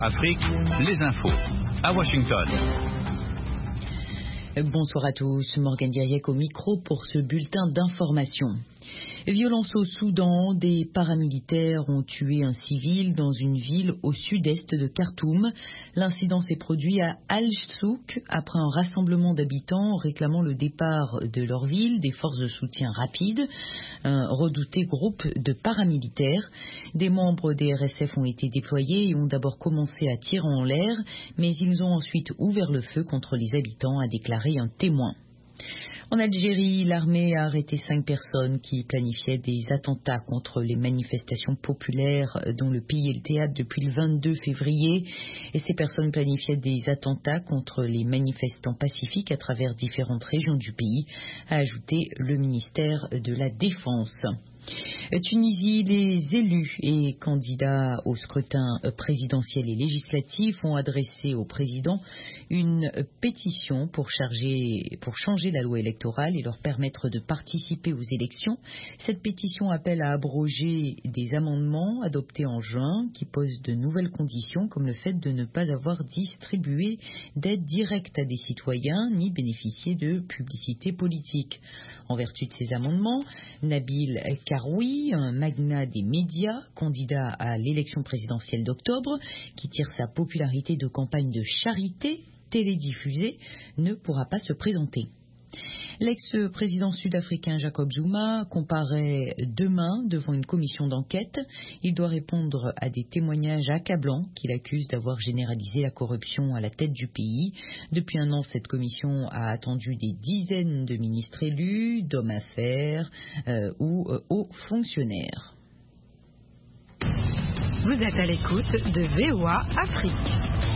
Afrique, les infos à Washington. Bonsoir à tous, Morgane Diriec au micro pour ce bulletin d'information. Violence au Soudan, des paramilitaires ont tué un civil dans une ville au sud-est de Khartoum. L'incident s'est produit à Al-Souk après un rassemblement d'habitants réclamant le départ de leur ville des forces de soutien rapide, un redouté groupe de paramilitaires. Des membres des RSF ont été déployés et ont d'abord commencé à tirer en l'air, mais ils ont ensuite ouvert le feu contre les habitants, a déclaré un témoin. En Algérie, l'armée a arrêté 5 personnes qui planifiaient des attentats contre les manifestations populaires dont le pays est le théâtre depuis le 22 février. Et ces personnes planifiaient des attentats contre les manifestants pacifiques à travers différentes régions du pays, a ajouté le ministère de la Défense. Tunisie, les élus et candidats au scrutin présidentiel et législatif ont adressé au président une pétition pour changer la loi électorale et leur permettre de participer aux élections. Cette pétition appelle à abroger des amendements adoptés en juin qui posent de nouvelles conditions comme le fait de ne pas avoir distribué d'aide directe à des citoyens ni bénéficier de publicité politique. En vertu de ces amendements, Nabil Karoui, un magnat des médias, candidat à l'élection présidentielle d'octobre, qui tire sa popularité de campagne de charité télédiffusée, ne pourra pas se présenter. L'ex-président sud-africain Jacob Zuma comparaît demain devant une commission d'enquête. Il doit répondre à des témoignages accablants qu'il accuse d'avoir généralisé la corruption à la tête du pays. Depuis un an, cette commission a attendu des dizaines de ministres élus, d'hommes d'affaires ou hauts fonctionnaires. Vous êtes à l'écoute de VOA Afrique.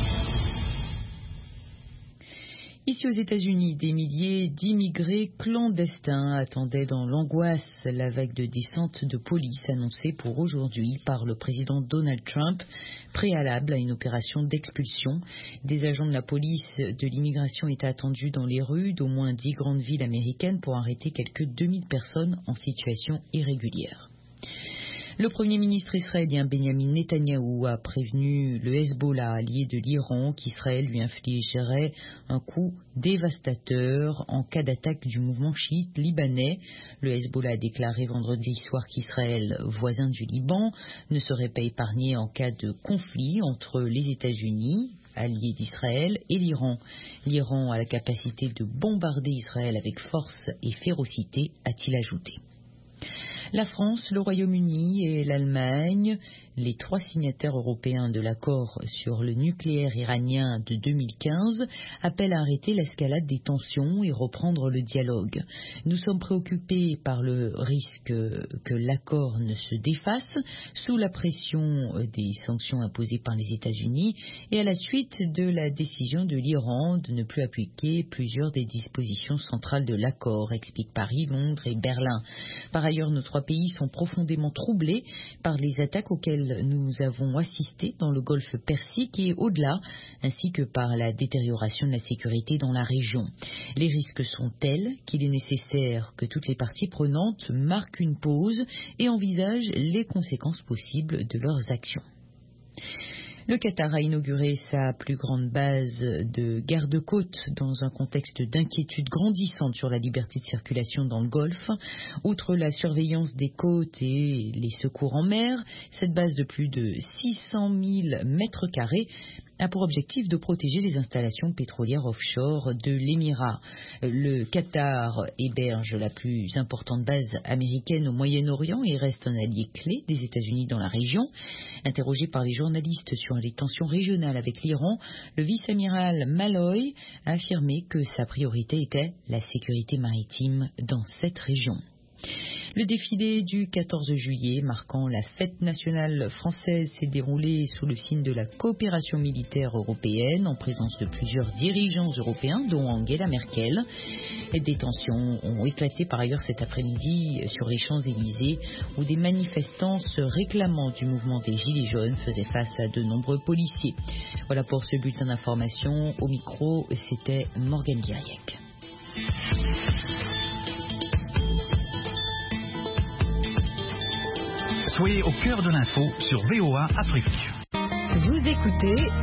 Ici aux États-Unis, des milliers d'immigrés clandestins attendaient dans l'angoisse la vague de descente de police annoncée pour aujourd'hui par le président Donald Trump, préalable à une opération d'expulsion. Des agents de la police de l'immigration étaient attendus dans les rues d'au moins 10 grandes villes américaines pour arrêter quelques 2000 personnes en situation irrégulière. Le Premier ministre israélien Benjamin Netanyahou a prévenu le Hezbollah, allié de l'Iran, qu'Israël lui infligerait un coup dévastateur en cas d'attaque du mouvement chiite libanais. Le Hezbollah a déclaré vendredi soir qu'Israël, voisin du Liban, ne serait pas épargné en cas de conflit entre les États-Unis, alliés d'Israël, et l'Iran. L'Iran a la capacité de bombarder Israël avec force et férocité, a-t-il ajouté. La France, le Royaume-Uni et l'Allemagne, les 3 signataires européens de l'accord sur le nucléaire iranien de 2015, appellent à arrêter l'escalade des tensions et reprendre le dialogue. Nous sommes préoccupés par le risque que l'accord ne se défasse sous la pression des sanctions imposées par les États-Unis et à la suite de la décision de l'Iran de ne plus appliquer plusieurs des dispositions centrales de l'accord, expliquent Paris, Londres et Berlin. Par ailleurs, nos 3 pays sont profondément troublés par les attaques auxquelles nous avons assisté dans le golfe Persique et au-delà, ainsi que par la détérioration de la sécurité dans la région. Les risques sont tels qu'il est nécessaire que toutes les parties prenantes marquent une pause et envisagent les conséquences possibles de leurs actions. Le Qatar a inauguré sa plus grande base de garde-côtes dans un contexte d'inquiétude grandissante sur la liberté de circulation dans le Golfe. Outre la surveillance des côtes et les secours en mer, cette base de plus de 600 000 mètres carrés a pour objectif de protéger les installations pétrolières offshore de l'Émirat. Le Qatar héberge la plus importante base américaine au Moyen-Orient et reste un allié clé des États-Unis dans la région. Interrogé par les journalistes sur les tensions régionales avec l'Iran, le vice-amiral Malloy a affirmé que sa priorité était la sécurité maritime dans cette région. Le défilé du 14 juillet, marquant la fête nationale française, s'est déroulé sous le signe de la coopération militaire européenne, en présence de plusieurs dirigeants européens, dont Angela Merkel. Et des tensions ont éclaté par ailleurs cet après-midi sur les Champs-Élysées, où des manifestants se réclamant du mouvement des Gilets jaunes faisaient face à de nombreux policiers. Voilà pour ce bulletin d'information. Au micro, c'était Morgane Diriec. Soyez au cœur de l'info sur VOA Afrique. Vous écoutez